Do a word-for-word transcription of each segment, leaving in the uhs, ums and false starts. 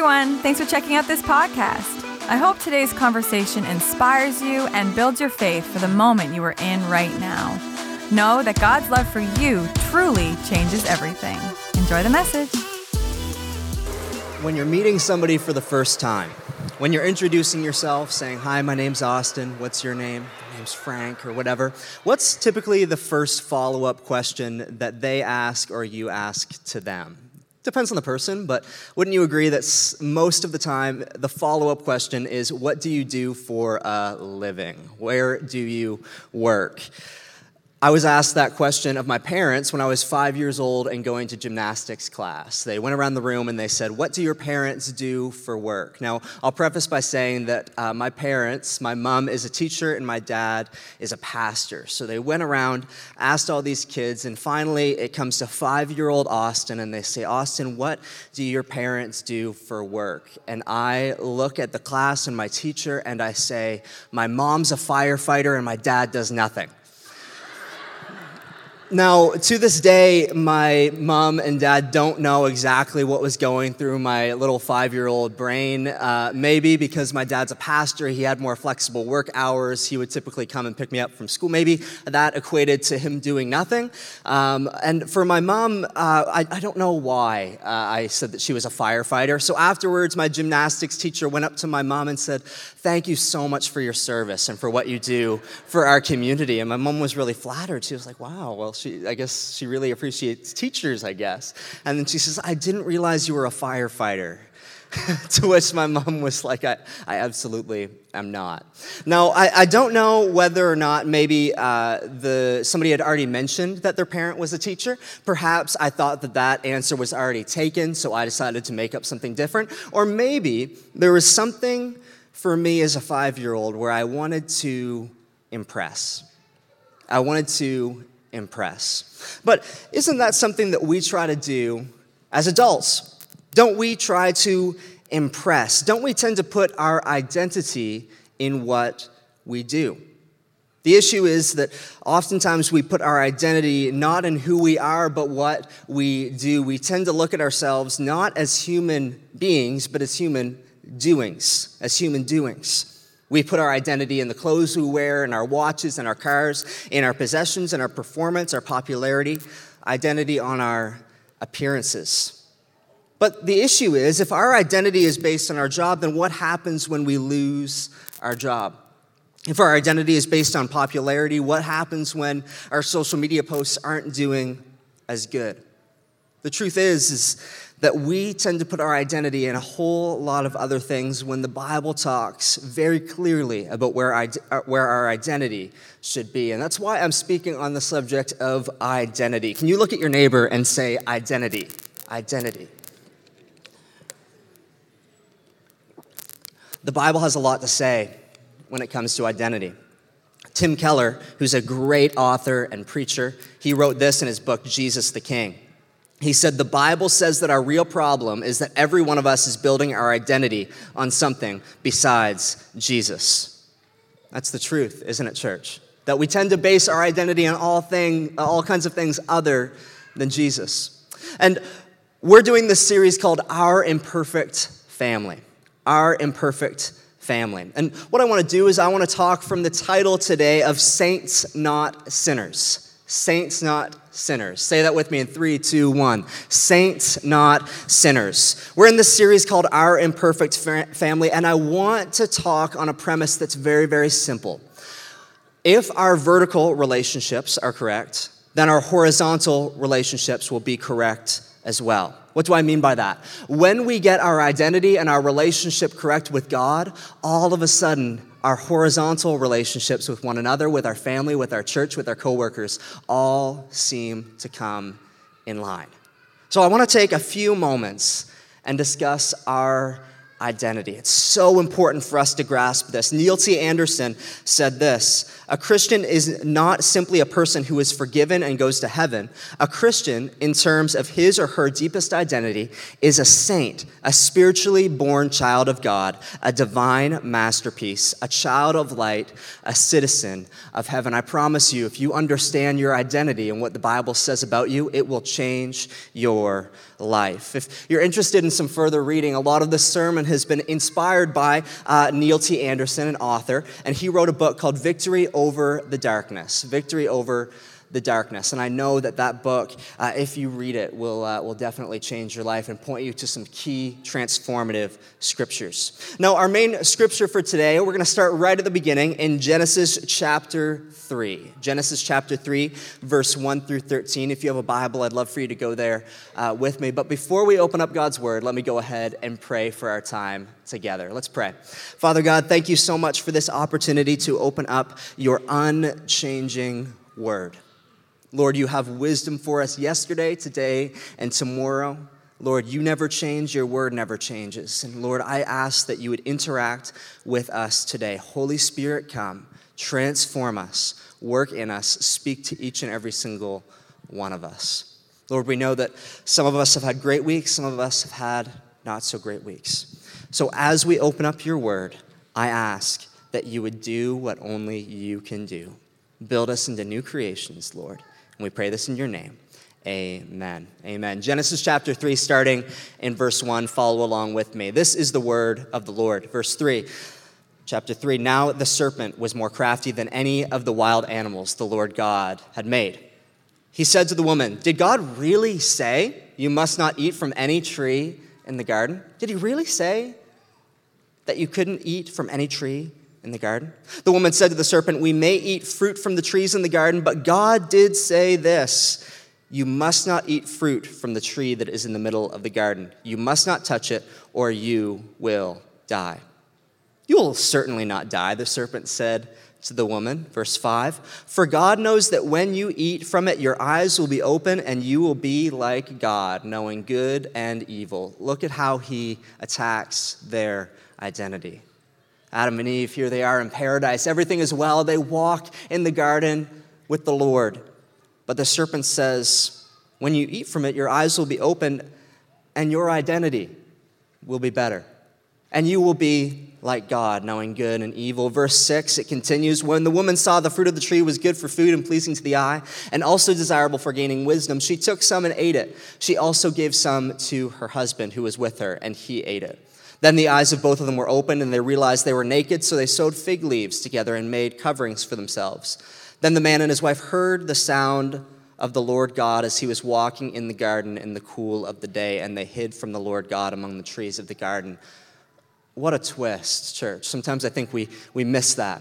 everyone. Thanks for checking out this podcast. I hope today's conversation inspires you and builds your faith for the moment you are in right now. Know that God's love for you truly changes everything. Enjoy the message. When you're meeting somebody for the first time, when you're introducing yourself, saying, "Hi, my name's Austin. What's your name?" "My name's Frank," or whatever. What's typically the first follow-up question that they ask or you ask to them? Depends on the person, but wouldn't you agree that most of the time the follow-up question is, what do you do for a living? Where do you work? I was asked that question of my parents when I was five years old and going to gymnastics class. They went around the room and they said, "What do your parents do for work?" Now, I'll preface by saying that uh, my parents, my mom is a teacher and my dad is a pastor. So they went around, asked all these kids, and finally it comes to five-year-old Austin and they say, "Austin, what do your parents do for work?" And I look at the class and my teacher and I say, "My mom's a firefighter and my dad does nothing." Now, to this day, my mom and dad don't know exactly what was going through my little five-year-old brain. Uh, maybe because my dad's a pastor, he had more flexible work hours. He would typically come and pick me up from school. Maybe that equated to him doing nothing. Um, and for my mom, uh, I, I don't know why uh, I said that she was a firefighter. So afterwards, my gymnastics teacher went up to my mom and said, "Thank you so much for your service and for what you do for our community." And my mom was really flattered. She was like, "Wow, well, She, I guess she really appreciates teachers, I guess." And then she says, "I didn't realize you were a firefighter." To which my mom was like, I, I absolutely am not. Now, I, I don't know whether or not maybe uh, the somebody had already mentioned that their parent was a teacher. Perhaps I thought that that answer was already taken, so I decided to make up something different. Or maybe there was something for me as a five-year-old where I wanted to impress. I wanted to impress. But isn't that something that we try to do as adults? Don't we try to impress? Don't we tend to put our identity in what we do? The issue is that oftentimes we put our identity not in who we are, but what we do. We tend to look at ourselves not as human beings, but as human doings, as human doings. We put our identity in the clothes we wear, in our watches, in our cars, in our possessions, in our performance, our popularity, identity on our appearances. But the issue is, if our identity is based on our job, then what happens when we lose our job? If our identity is based on popularity, what happens when our social media posts aren't doing as good? The truth is, is that we tend to put our identity in a whole lot of other things when the Bible talks very clearly about where, I, where our identity should be. And that's why I'm speaking on the subject of identity. Can you look at your neighbor and say, identity, identity? The Bible has a lot to say when it comes to identity. Tim Keller, who's a great author and preacher, he wrote this in his book, Jesus the King. He said, "The Bible says that our real problem is that every one of us is building our identity on something besides Jesus." That's the truth, isn't it, church? That we tend to base our identity on all thing, all kinds of things other than Jesus. And we're doing this series called Our Imperfect Family. Our Imperfect Family. And what I want to do is I want to talk from the title today of Saints Not Sinners. Saints, not sinners. Say that with me in three, two, one. Saints, not sinners. We're in this series called Our Imperfect Family, and I want to talk on a premise that's very, very simple. If our vertical relationships are correct, then our horizontal relationships will be correct as well. What do I mean by that? When we get our identity and our relationship correct with God, all of a sudden, our horizontal relationships with one another, with our family, with our church, with our coworkers, all seem to come in line. So I want to take a few moments and discuss our identity. It's so important for us to grasp this. Neil T. Anderson said this: a Christian is not simply a person who is forgiven and goes to heaven. A Christian, in terms of his or her deepest identity, is a saint, a spiritually born child of God, a divine masterpiece, a child of light, a citizen of heaven. I promise you, if you understand your identity and what the Bible says about you, it will change your life. If you're interested in some further reading, a lot of this sermon has been inspired by uh, Neil T. Anderson, an author, and he wrote a book called Victory Over the Darkness. Victory Over the Darkness. And I know that that book, uh, if you read it, will uh, will definitely change your life and point you to some key transformative scriptures. Now, our main scripture for today, we're going to start right at the beginning in Genesis chapter three. Genesis chapter three, verse one through thirteen. If you have a Bible, I'd love for you to go there uh, with me. But before we open up God's word, let me go ahead and pray for our time together. Let's pray. Father God, thank you so much for this opportunity to open up your unchanging word. Lord, you have wisdom for us yesterday, today, and tomorrow. Lord, you never change. Your word never changes. And Lord, I ask that you would interact with us today. Holy Spirit, come, transform us, work in us, speak to each and every single one of us. Lord, we know that some of us have had great weeks, some of us have had not so great weeks. So as we open up your word, I ask that you would do what only you can do. Build us into new creations, Lord. And we pray this in your name. Amen. Amen. Genesis chapter three, starting in verse one. Follow along with me. This is the word of the Lord. Verse three, chapter three. Now the serpent was more crafty than any of the wild animals the Lord God had made. He said to the woman, "Did God really say you must not eat from any tree in the garden?" Did he really say that you couldn't eat from any tree in the garden? The woman said to the serpent, "We may eat fruit from the trees in the garden, but God did say this, you must not eat fruit from the tree that is in the middle of the garden. You must not touch it, or you will die." "You will certainly not die," the serpent said to the woman. Verse five, "For God knows that when you eat from it, your eyes will be open, and you will be like God, knowing good and evil." Look at how he attacks their identity. Adam and Eve, here they are in paradise. Everything is well. They walk in the garden with the Lord. But the serpent says, when you eat from it, your eyes will be opened and your identity will be better. And you will be like God, knowing good and evil. Verse six, it continues, "When the woman saw the fruit of the tree was good for food and pleasing to the eye, and also desirable for gaining wisdom, she took some and ate it. She also gave some to her husband who was with her, and he ate it. Then the eyes of both of them were opened, and they realized they were naked, so they sewed fig leaves together and made coverings for themselves. Then the man and his wife heard the sound of the Lord God as he was walking in the garden in the cool of the day, and they hid from the Lord God among the trees of the garden." What a twist, church. Sometimes I think we, we miss that.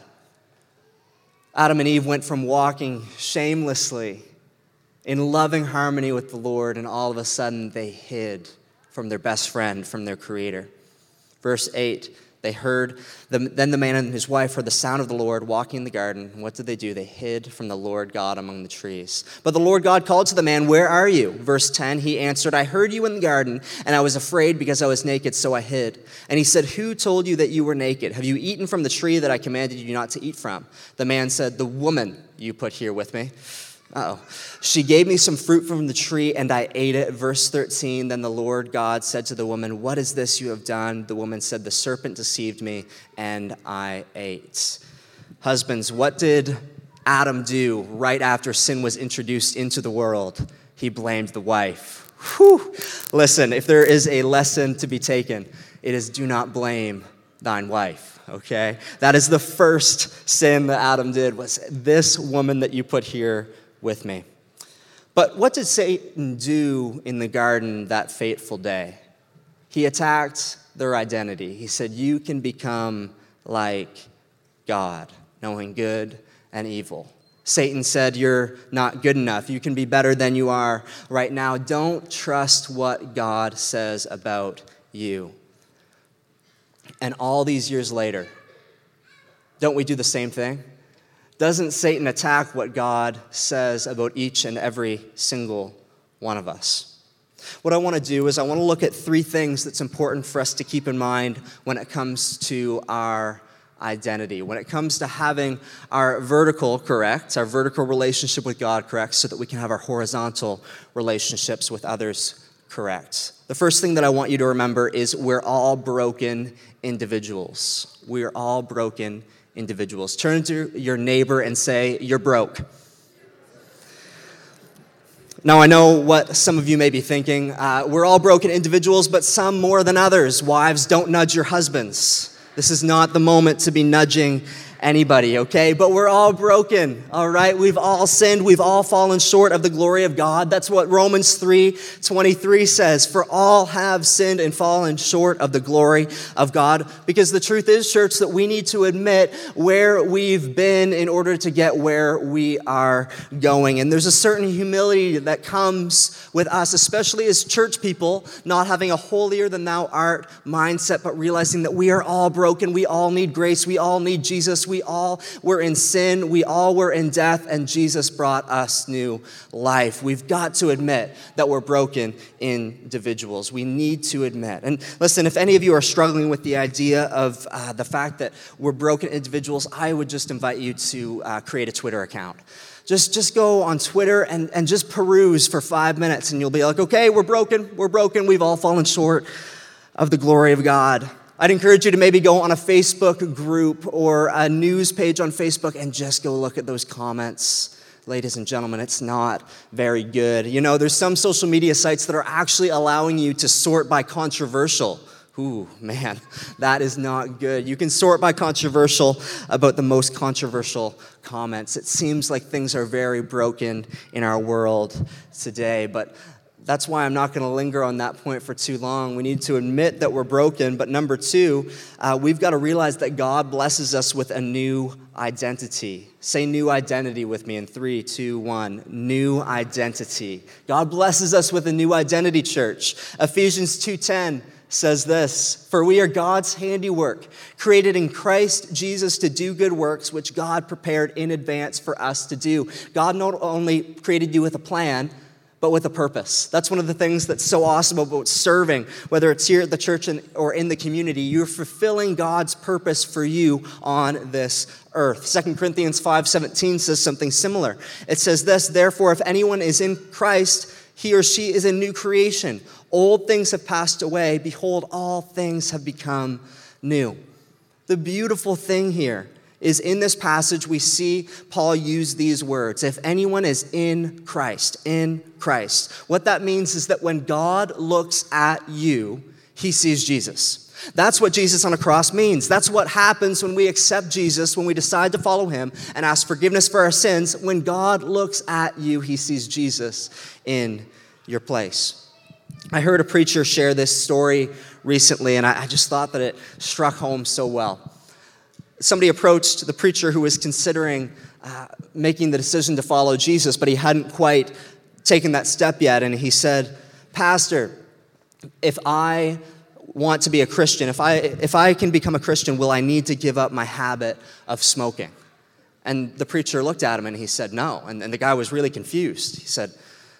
Adam and Eve went from walking shamelessly in loving harmony with the Lord, and all of a sudden they hid from their best friend, from their Creator. Verse eight, they heard, the, then the man and his wife heard the sound of the Lord walking in the garden. And what did they do? They hid from the Lord God among the trees. But the Lord God called to the man, "Where are you?" Verse ten, he answered, "I heard you in the garden, and I was afraid because I was naked, so I hid." And he said, "Who told you that you were naked? Have you eaten from the tree that I commanded you not to eat from?" The man said, "The woman you put here with me. Uh-oh. She gave me some fruit from the tree, and I ate it." Verse thirteen, then the Lord God said to the woman, "What is this you have done?" The woman said, "The serpent deceived me, and I ate." Husbands, what did Adam do right after sin was introduced into the world? He blamed the wife. Whew. Listen, if there is a lesson to be taken, it is do not blame thine wife, okay? That is the first sin that Adam did, was this woman that you put here with me. But what did Satan do in the garden that fateful day? He attacked their identity. He said, "You can become like God, knowing good and evil." Satan said, "You're not good enough. You can be better than you are right now. Don't trust what God says about you." And all these years later, don't we do the same thing? Doesn't Satan attack what God says about each and every single one of us? What I want to do is I want to look at three things that's important for us to keep in mind when it comes to our identity, when it comes to having our vertical correct, our vertical relationship with God correct, so that we can have our horizontal relationships with others correct. The first thing that I want you to remember is we're all broken individuals. We are all broken individuals. Turn to your neighbor and say, "You're broke." Now, I know what some of you may be thinking. Uh, we're all broken individuals, but some more than others. Wives, don't nudge your husbands. This is not the moment to be nudging anybody, okay? But we're all broken, all right? We've all sinned. We've all fallen short of the glory of God. That's what Romans three twenty-three says. For all have sinned and fallen short of the glory of God. Because the truth is, church, that we need to admit where we've been in order to get where we are going. And there's a certain humility that comes with us, especially as church people, not having a holier than thou art mindset, but realizing that we are all broken. We all need grace. We all need Jesus. We all were in sin. We all were in death, and Jesus brought us new life. We've got to admit that we're broken individuals. We need to admit. And listen, if any of you are struggling with the idea of uh, the fact that we're broken individuals, I would just invite you to uh, create a Twitter account. Just, just go on Twitter and, and just peruse for five minutes, and you'll be like, okay, we're broken. We're broken. We've all fallen short of the glory of God. I'd encourage you to maybe go on a Facebook group or a news page on Facebook and just go look at those comments. Ladies and gentlemen, it's not very good. You know, there's some social media sites that are actually allowing you to sort by controversial. Ooh, man, that is not good. You can sort by controversial about the most controversial comments. It seems like things are very broken in our world today, but that's why I'm not going to linger on that point for too long. We need to admit that we're broken, but number two, uh, we've got to realize that God blesses us with a new identity. Say new identity with me in three, two, one. New identity. God blesses us with a new identity, church. Ephesians two ten says this, "For we are God's handiwork, created in Christ Jesus to do good works, which God prepared in advance for us to do." God not only created you with a plan, but with a purpose. That's one of the things that's so awesome about serving, whether it's here at the church or in the community. You're fulfilling God's purpose for you on this earth. Second Corinthians five seventeen says something similar. It says this, "Therefore, if anyone is in Christ, he or she is a new creation. Old things have passed away. Behold, all things have become new." The beautiful thing here is in this passage, we see Paul use these words. If anyone is in Christ, in Christ. What that means is that when God looks at you, he sees Jesus. That's what Jesus on a cross means. That's what happens when we accept Jesus, when we decide to follow him and ask forgiveness for our sins. When God looks at you, he sees Jesus in your place. I heard a preacher share this story recently, and I just thought that it struck home so well. Somebody approached the preacher who was considering uh, making the decision to follow Jesus, but he hadn't quite taken that step yet. And he said, "Pastor, if I want to be a Christian, if I if I can become a Christian, will I need to give up my habit of smoking?" And the preacher looked at him and he said, "No." And, and the guy was really confused. He said,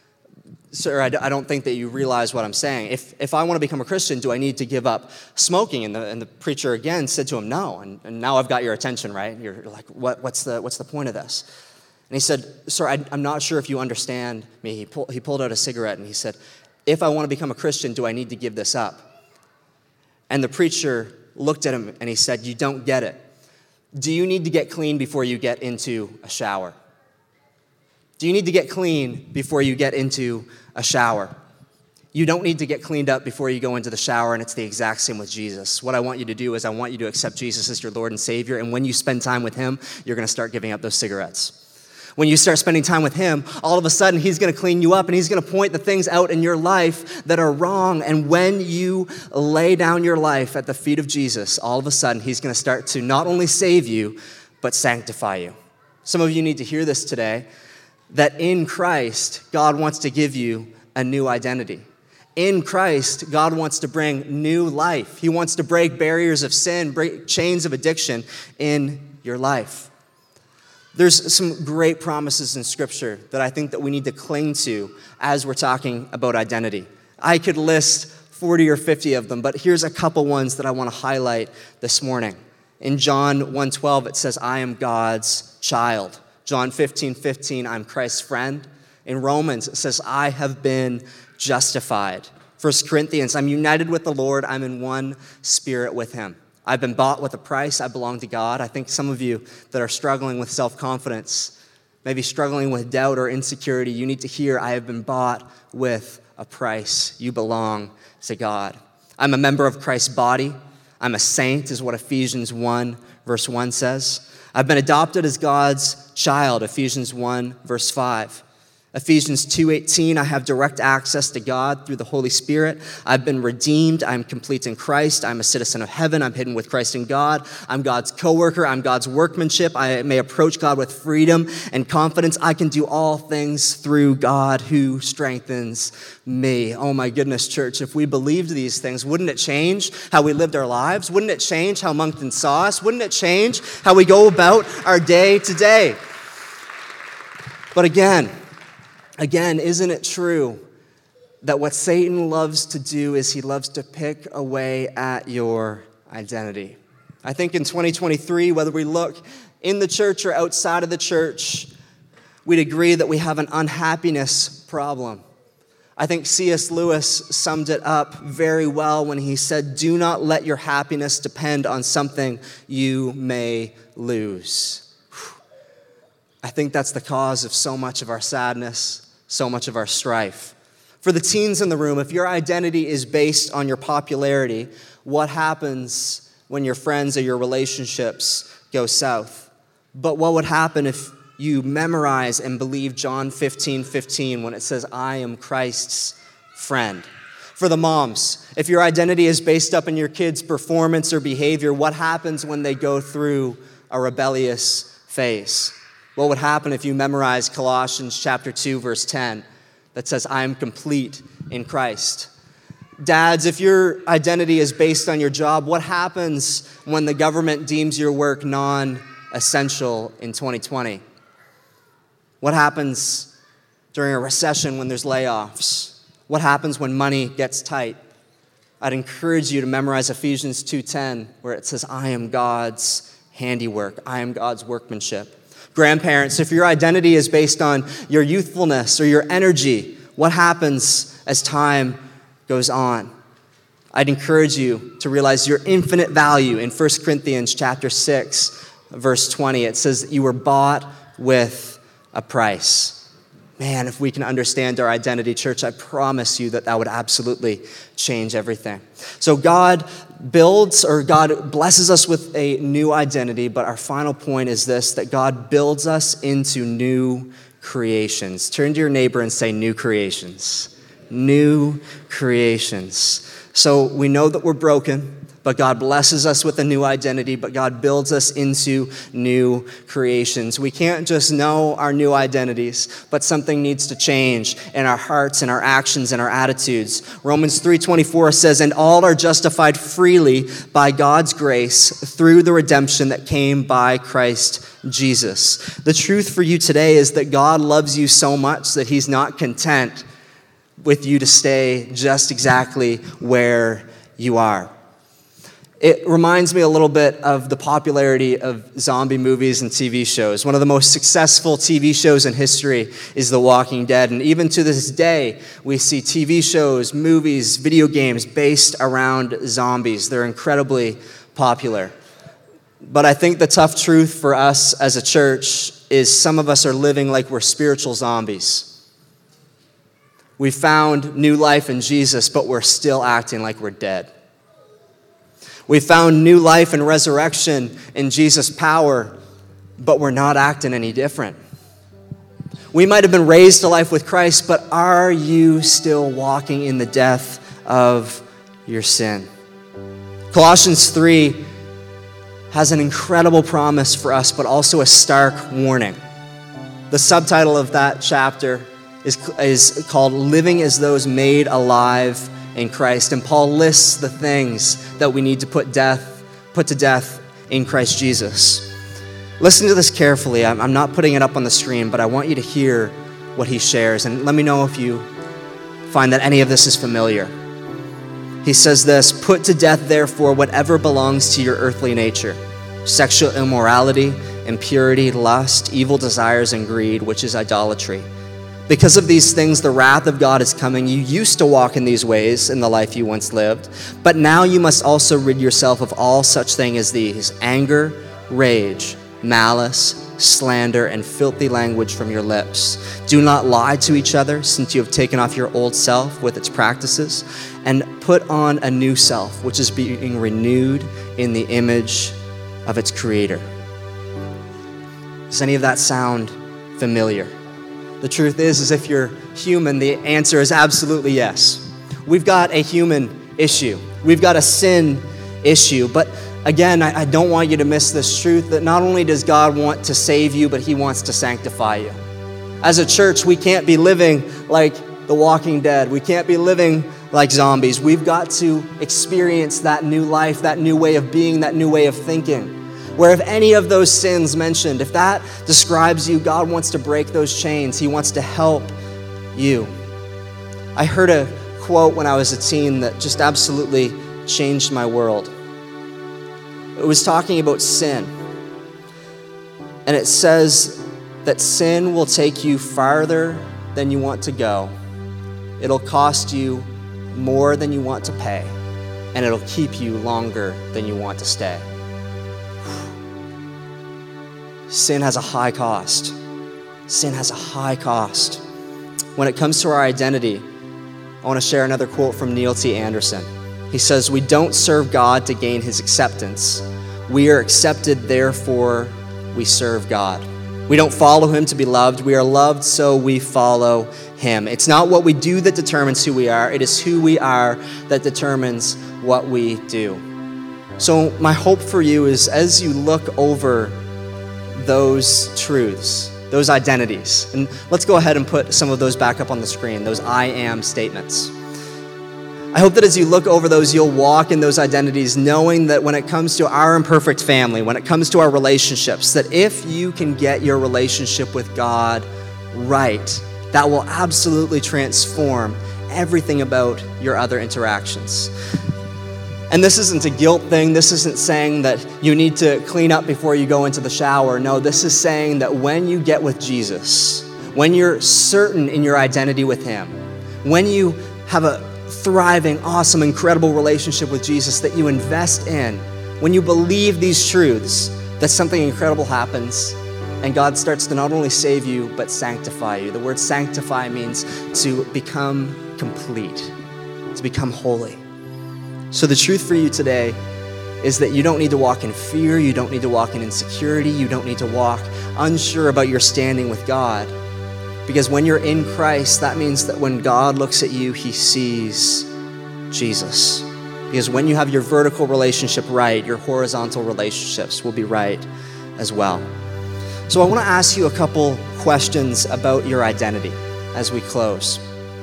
"Sir, I, d- I don't think that you realize what I'm saying. If if I want to become a Christian, do I need to give up smoking?" And the, and the preacher again said to him, "No." And, and now I've got your attention, right? You're like, what, what's the what's the point of this? And he said, "Sir, I, I'm not sure if you understand me." He, pull, he pulled out a cigarette and he said, "If I want to become a Christian, do I need to give this up?" And the preacher looked at him and he said, "You don't get it. Do you need to get clean before you get into a shower? Do you need to get clean before you get into a shower? You don't need to get cleaned up before you go into the shower, and it's the exact same with Jesus. What I want you to do is I want you to accept Jesus as your Lord and Savior, and when you spend time with him, you're going to start giving up those cigarettes. When you start spending time with him, all of a sudden, he's going to clean you up, and he's going to point the things out in your life that are wrong, and when you lay down your life at the feet of Jesus, all of a sudden, he's going to start to not only save you, but sanctify you." Some of you need to hear this today, that in Christ, God wants to give you a new identity. In Christ, God wants to bring new life. He wants to break barriers of sin, break chains of addiction in your life. There's some great promises in Scripture that I think that we need to cling to as we're talking about identity. I could list forty or fifty of them, but here's a couple ones that I want to highlight this morning. In John one twelve, it says, I am God's child. John fifteen fifteen, I'm Christ's friend. In Romans, it says, I have been justified. First Corinthians, I'm united with the Lord. I'm in one spirit with him. I've been bought with a price. I belong to God. I think some of you that are struggling with self-confidence, maybe struggling with doubt or insecurity, you need to hear, I have been bought with a price. You belong to God. I'm a member of Christ's body. I'm a saint, is what Ephesians one, verse one says. I've been adopted as God's child, Ephesians one, verse five. Ephesians two eighteen, I have direct access to God through the Holy Spirit. I've been redeemed. I'm complete in Christ. I'm a citizen of heaven. I'm hidden with Christ in God. I'm God's co-worker. I'm God's workmanship. I may approach God with freedom and confidence. I can do all things through God who strengthens me. Oh my goodness, church, if we believed these things, wouldn't it change how we lived our lives? Wouldn't it change how Moncton saw us? Wouldn't it change how we go about our day to day? But again, Again, isn't it true that what Satan loves to do is he loves to pick away at your identity? I think in twenty twenty-three, whether we look in the church or outside of the church, we'd agree that we have an unhappiness problem. I think C S Lewis summed it up very well when he said, do not let your happiness depend on something you may lose. I think that's the cause of so much of our sadness, so much of our strife. For the teens in the room, if your identity is based on your popularity, what happens when your friends or your relationships go south? But what would happen if you memorize and believe John fifteen fifteen when it says, I am Christ's friend? For the moms, if your identity is based up in your kids' performance or behavior, what happens when they go through a rebellious phase? What would happen if you memorize Colossians chapter two, verse ten, that says, I am complete in Christ? Dads, if your identity is based on your job, what happens when the government deems your work non-essential in twenty twenty? What happens during a recession when there's layoffs? What happens when money gets tight? I'd encourage you to memorize Ephesians two ten, where it says, I am God's handiwork. I am God's workmanship. Grandparents, if your identity is based on your youthfulness or your energy, what happens as time goes on? I'd encourage you to realize your infinite value in First Corinthians chapter six, verse twenty. It says that you were bought with a price. Man, if we can understand our identity, church, I promise you that that would absolutely change everything. So God builds, or God blesses us with a new identity, but our final point is this, that God builds us into new creations. Turn to your neighbor and say, new creations. New creations. So we know that we're broken, but God blesses us with a new identity, but God builds us into new creations. We can't just know our new identities, but something needs to change in our hearts and our actions and our attitudes. Romans three twenty-four says, and all are justified freely by God's grace through the redemption that came by Christ Jesus. The truth for you today is that God loves you so much that he's not content with you to stay just exactly where you are. It reminds me a little bit of the popularity of zombie movies and T V shows. One of the most successful T V shows in history is The Walking Dead. And even to this day, we see T V shows, movies, video games based around zombies. They're incredibly popular. But I think the tough truth for us as a church is some of us are living like we're spiritual zombies. We found new life in Jesus, but we're still acting like we're dead. We found new life and resurrection in Jesus' power, but we're not acting any different. We might have been raised to life with Christ, but are you still walking in the death of your sin? Colossians three has an incredible promise for us, but also a stark warning. The subtitle of that chapter is, is called Living as Those Made Alive in Christ. And Paul lists the things that we need to put death, put to death in Christ Jesus. Listen to this carefully. I'm, I'm not putting it up on the screen, but I want you to hear what he shares. And let me know if you find that any of this is familiar. He says this, "Put to death, therefore, whatever belongs to your earthly nature, sexual immorality, impurity, lust, evil desires, and greed, which is idolatry. Because of these things, the wrath of God is coming. You used to walk in these ways in the life you once lived, but now you must also rid yourself of all such things as these: anger, rage, malice, slander, and filthy language from your lips. Do not lie to each other, since you have taken off your old self with its practices, and put on a new self, which is being renewed in the image of its creator." Does any of that sound familiar? The truth is, is if you're human, the answer is absolutely yes. We've got a human issue. We've got a sin issue. But again, I, I don't want you to miss this truth that not only does God want to save you, but he wants to sanctify you. As a church, we can't be living like the Walking Dead. We can't be living like zombies. We've got to experience that new life, that new way of being, that new way of thinking. Where if any of those sins mentioned, if that describes you, God wants to break those chains. He wants to help you. I heard a quote when I was a teen that just absolutely changed my world. It was talking about sin. And it says that sin will take you farther than you want to go. It'll cost you more than you want to pay. And it'll keep you longer than you want to stay. Sin has a high cost. Sin has a high cost. When it comes to our identity, I want to share another quote from Neil T. Anderson. He says, "We don't serve God to gain his acceptance. We are accepted, therefore we serve God. We don't follow him to be loved. We are loved, so we follow him. It's not what we do that determines who we are. It is who we are that determines what we do." So my hope for you is as you look over those truths, those identities. And let's go ahead and put some of those back up on the screen, those I am statements. I hope that as you look over those, you'll walk in those identities knowing that when it comes to our imperfect family, when it comes to our relationships, that if you can get your relationship with God right, that will absolutely transform everything about your other interactions. And this isn't a guilt thing. This isn't saying that you need to clean up before you go into the shower. No, this is saying that when you get with Jesus, when you're certain in your identity with him, when you have a thriving, awesome, incredible relationship with Jesus that you invest in, when you believe these truths, that something incredible happens and God starts to not only save you, but sanctify you. The word sanctify means to become complete, to become holy. So the truth for you today is that you don't need to walk in fear, you don't need to walk in insecurity, you don't need to walk unsure about your standing with God. Because when you're in Christ, that means that when God looks at you, he sees Jesus. Because when you have your vertical relationship right, your horizontal relationships will be right as well. So I want to ask you a couple questions about your identity as we close.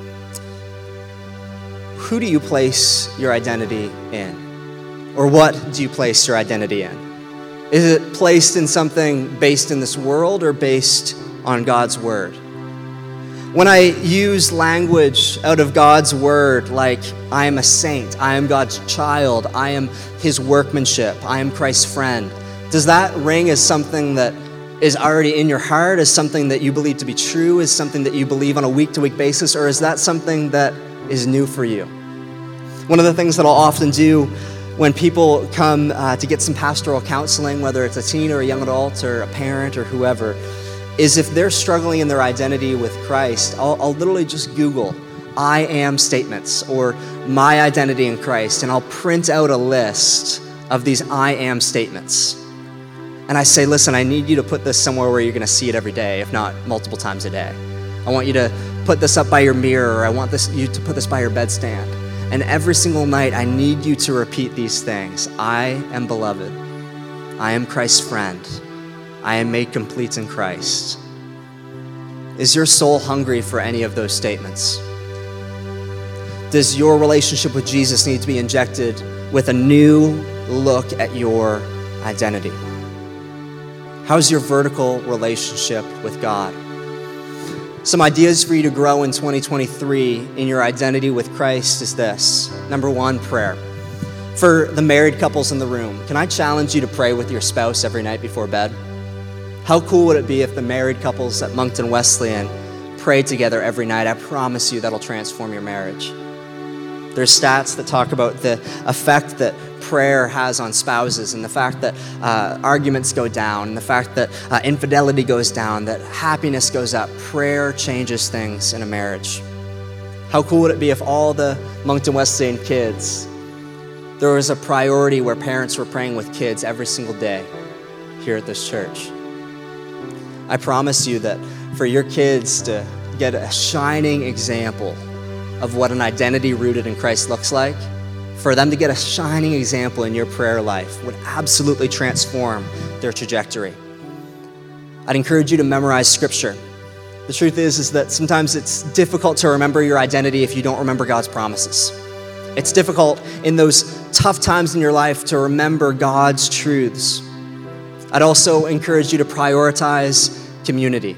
Who do you place your identity in? Or what do you place your identity in? Is it placed in something based in this world or based on God's word? When I use language out of God's word, like I am a saint, I am God's child, I am his workmanship, I am Christ's friend, does that ring as something that is already in your heart, as something that you believe to be true, is something that you believe on a week-to-week basis, or is that something that is new for you? One of the things that I'll often do when people come uh, to get some pastoral counseling, whether it's a teen or a young adult or a parent or whoever, is if they're struggling in their identity with Christ, I'll, I'll literally just Google I am statements or my identity in Christ, and I'll print out a list of these I am statements. And I say, listen, I need you to put this somewhere where you're going to see it every day, if not multiple times a day. I want you to put this up by your mirror, or I want this you to put this by your bedstand. And every single night, I need you to repeat these things. I am beloved. I am Christ's friend. I am made complete in Christ. Is your soul hungry for any of those statements? Does your relationship with Jesus need to be injected with a new look at your identity? How's your vertical relationship with God? Some ideas for you to grow in twenty twenty-three in your identity with Christ is this. Number one, prayer. For the married couples in the room, can I challenge you to pray with your spouse every night before bed? How cool would it be if the married couples at Moncton Wesleyan prayed together every night? I promise you that'll transform your marriage. There's stats that talk about the effect that prayer has on spouses and the fact that uh, arguments go down and the fact that uh, infidelity goes down, that happiness goes up. Prayer changes things in a marriage. How cool would it be if all the Moncton Wesleyan kids, there was a priority where parents were praying with kids every single day here at this church? I promise you that for your kids to get a shining example of what an identity rooted in Christ looks like, for them to get a shining example in your prayer life would absolutely transform their trajectory. I'd encourage you to memorize scripture. The truth is, is that sometimes it's difficult to remember your identity if you don't remember God's promises. It's difficult in those tough times in your life to remember God's truths. I'd also encourage you to prioritize community.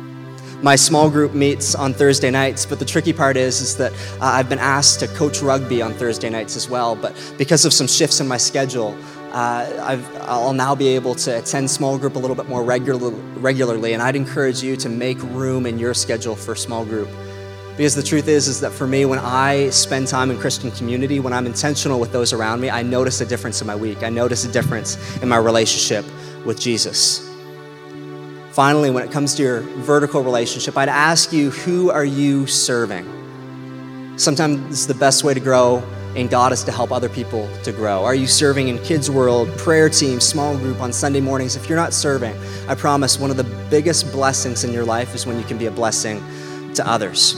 My small group meets on Thursday nights, but the tricky part is, is that uh, I've been asked to coach rugby on Thursday nights as well, but because of some shifts in my schedule, uh, I've, I'll now be able to attend small group a little bit more regular, regularly, and I'd encourage you to make room in your schedule for small group. Because the truth is, is that for me, when I spend time in Christian community, when I'm intentional with those around me, I notice a difference in my week. I notice a difference in my relationship with Jesus. Finally, when it comes to your vertical relationship, I'd ask you, who are you serving? Sometimes the best way to grow in God is to help other people to grow. Are you serving in Kids World, prayer team, small group on Sunday mornings? If you're not serving, I promise one of the biggest blessings in your life is when you can be a blessing to others.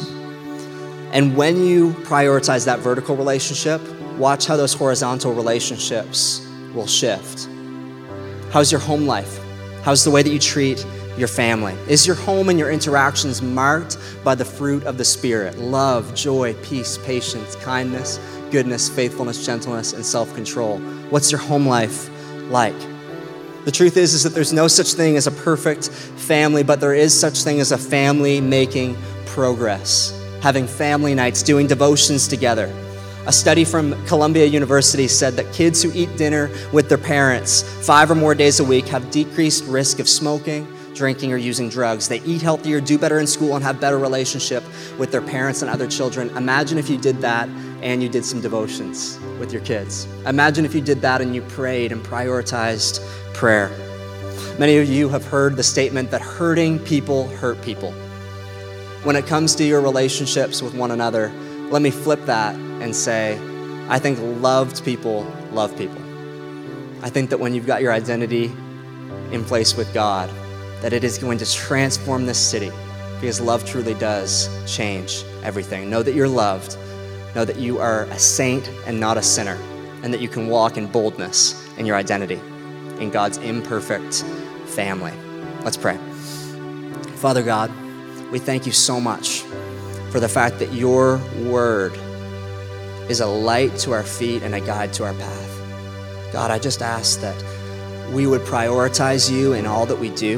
And when you prioritize that vertical relationship, watch how those horizontal relationships will shift. How's your home life? How's the way that you treat your family? Is your home and your interactions marked by the fruit of the Spirit? Love, joy, peace, patience, kindness, goodness, faithfulness, gentleness, and self-control. What's your home life like? The truth is, is that there's no such thing as a perfect family, but there is such thing as a family making progress. Having family nights, doing devotions together. A study from Columbia University said that kids who eat dinner with their parents five or more days a week have decreased risk of smoking, drinking, or using drugs. They eat healthier, do better in school, and have better relationship with their parents and other children. Imagine if you did that and you did some devotions with your kids. Imagine if you did that and you prayed and prioritized prayer. Many of you have heard the statement that hurting people hurt people. When it comes to your relationships with one another, let me flip that and say, I think loved people love people. I think that when you've got your identity in place with God, that it is going to transform this city, because love truly does change everything. Know that you're loved. Know that you are a saint and not a sinner, and that you can walk in boldness in your identity in God's imperfect family. Let's pray. Father God, we thank you so much for the fact that your word is a light to our feet and a guide to our path. God, I just ask that we would prioritize you in all that we do,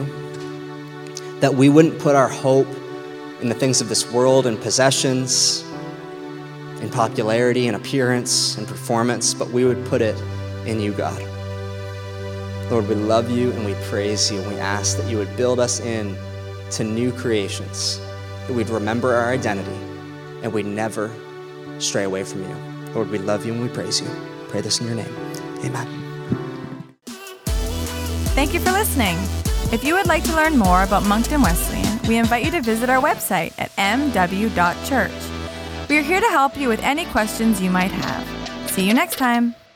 that we wouldn't put our hope in the things of this world and possessions, in popularity and appearance and performance, but we would put it in you, God. Lord, we love you and we praise you, and we ask that you would build us in to new creations, that we'd remember our identity and we'd never stray away from you. Lord, we love you and we praise you. Pray this in your name. Amen. Thank you for listening. If you would like to learn more about Moncton Wesleyan, we invite you to visit our website at m w dot church. We are here to help you with any questions you might have. See you next time.